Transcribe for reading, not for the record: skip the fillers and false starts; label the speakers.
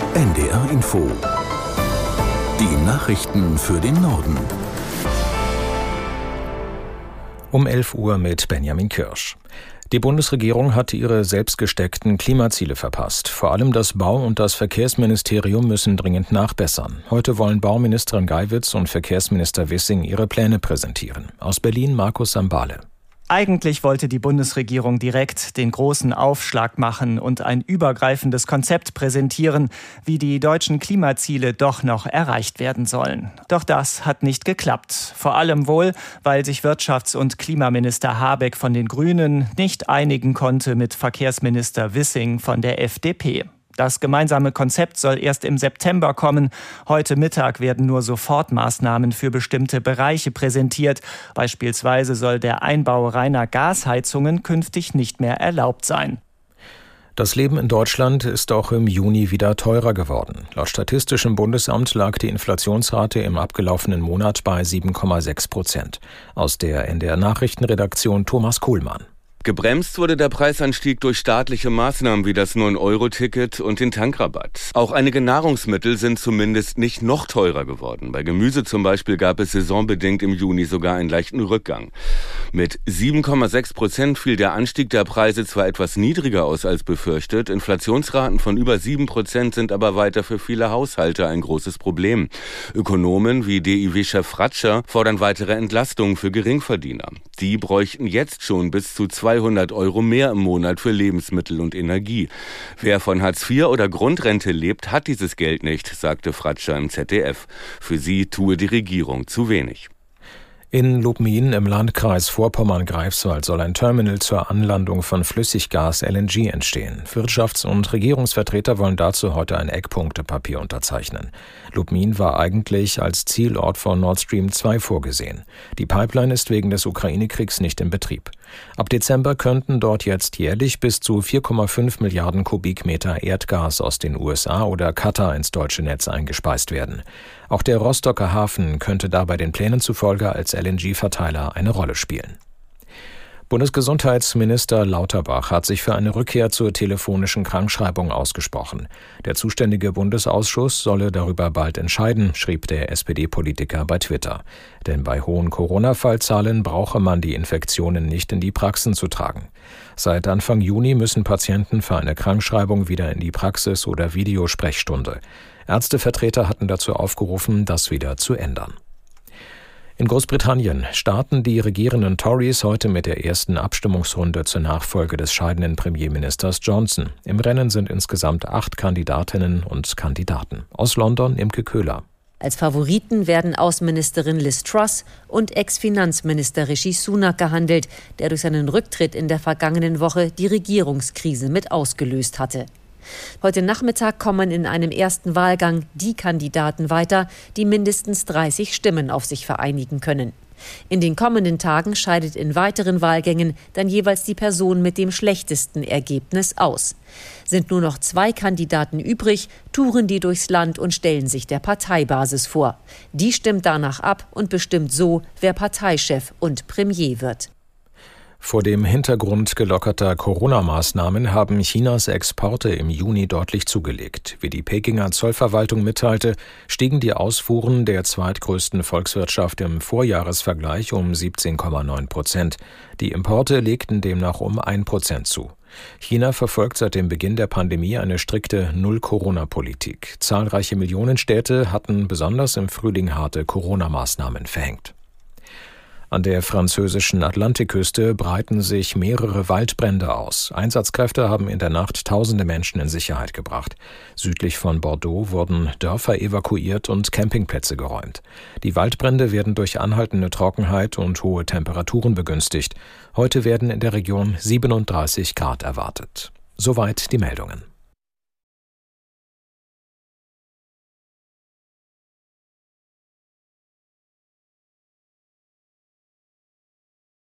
Speaker 1: NDR Info. Die Nachrichten für den Norden.
Speaker 2: Um 11 Uhr mit Benjamin Kirsch. Die Bundesregierung hat ihre selbstgesteckten Klimaziele verpasst. Vor allem das Bau- und das Verkehrsministerium müssen dringend nachbessern. Heute wollen Bauministerin Geiwitz und Verkehrsminister Wissing ihre Pläne präsentieren. Aus Berlin Markus Sambale.
Speaker 3: Eigentlich wollte die Bundesregierung direkt den großen Aufschlag machen und ein übergreifendes Konzept präsentieren, wie die deutschen Klimaziele doch noch erreicht werden sollen. Doch das hat nicht geklappt. Vor allem wohl, weil sich Wirtschafts- und Klimaminister Habeck von den Grünen nicht einigen konnte mit Verkehrsminister Wissing von der FDP. Das gemeinsame Konzept soll erst im September kommen. Heute Mittag werden nur Sofortmaßnahmen für bestimmte Bereiche präsentiert. Beispielsweise soll der Einbau reiner Gasheizungen künftig nicht mehr erlaubt sein.
Speaker 2: Das Leben in Deutschland ist auch im Juni wieder teurer geworden. Laut Statistischem Bundesamt lag die Inflationsrate im abgelaufenen Monat bei 7,6%. Aus der NDR Nachrichtenredaktion Thomas Kuhlmann.
Speaker 4: Gebremst wurde der Preisanstieg durch staatliche Maßnahmen wie das 9-Euro-Ticket und den Tankrabatt. Auch einige Nahrungsmittel sind zumindest nicht noch teurer geworden. Bei Gemüse zum Beispiel gab es saisonbedingt im Juni sogar einen leichten Rückgang. Mit 7,6% fiel der Anstieg der Preise zwar etwas niedriger aus als befürchtet, Inflationsraten von über 7% sind aber weiter für viele Haushalte ein großes Problem. Ökonomen wie DIW-Chef Fratscher fordern weitere Entlastungen für Geringverdiener. Die bräuchten jetzt schon bis zu 200 Euro mehr im Monat für Lebensmittel und Energie. Wer von Hartz IV oder Grundrente lebt, hat dieses Geld nicht, sagte Fratscher im ZDF. Für sie tue die Regierung zu wenig.
Speaker 2: In Lubmin im Landkreis Vorpommern-Greifswald soll ein Terminal zur Anlandung von Flüssiggas LNG entstehen. Wirtschafts- und Regierungsvertreter wollen dazu heute ein Eckpunktepapier unterzeichnen. Lubmin war eigentlich als Zielort von Nord Stream 2 vorgesehen. Die Pipeline ist wegen des Ukraine-Kriegs nicht in Betrieb. Ab Dezember könnten dort jetzt jährlich bis zu 4,5 Milliarden Kubikmeter Erdgas aus den USA oder Katar ins deutsche Netz eingespeist werden. Auch der Rostocker Hafen könnte dabei den Plänen zufolge als LNG-Verteiler eine Rolle spielen. Bundesgesundheitsminister Lauterbach hat sich für eine Rückkehr zur telefonischen Krankschreibung ausgesprochen. Der zuständige Bundesausschuss solle darüber bald entscheiden, schrieb der SPD-Politiker bei Twitter. Denn bei hohen Corona-Fallzahlen brauche man die Infektionen nicht in die Praxen zu tragen. Seit Anfang Juni müssen Patienten für eine Krankschreibung wieder in die Praxis oder Videosprechstunde. Ärztevertreter hatten dazu aufgerufen, das wieder zu ändern. In Großbritannien starten die regierenden Tories heute mit der ersten Abstimmungsrunde zur Nachfolge des scheidenden Premierministers Johnson. Im Rennen sind insgesamt 8 Kandidatinnen und Kandidaten. Aus London Imke Köhler.
Speaker 5: Als Favoriten werden Außenministerin Liz Truss und Ex-Finanzminister Rishi Sunak gehandelt, der durch seinen Rücktritt in der vergangenen Woche die Regierungskrise mit ausgelöst hatte. Heute Nachmittag kommen in einem ersten Wahlgang die Kandidaten weiter, die mindestens 30 Stimmen auf sich vereinigen können. In den kommenden Tagen scheidet in weiteren Wahlgängen dann jeweils die Person mit dem schlechtesten Ergebnis aus. Sind nur noch 2 Kandidaten übrig, touren die durchs Land und stellen sich der Parteibasis vor. Die stimmt danach ab und bestimmt so, wer Parteichef und Premier wird.
Speaker 2: Vor dem Hintergrund gelockerter Corona-Maßnahmen haben Chinas Exporte im Juni deutlich zugelegt. Wie die Pekinger Zollverwaltung mitteilte, stiegen die Ausfuhren der zweitgrößten Volkswirtschaft im Vorjahresvergleich um 17,9%. Die Importe legten demnach um 1% zu. China verfolgt seit dem Beginn der Pandemie eine strikte Null-Corona-Politik. Zahlreiche Millionenstädte hatten besonders im Frühling harte Corona-Maßnahmen verhängt. An der französischen Atlantikküste breiten sich mehrere Waldbrände aus. Einsatzkräfte haben in der Nacht tausende Menschen in Sicherheit gebracht. Südlich von Bordeaux wurden Dörfer evakuiert und Campingplätze geräumt. Die Waldbrände werden durch anhaltende Trockenheit und hohe Temperaturen begünstigt. Heute werden in der Region 37 Grad erwartet. Soweit die Meldungen.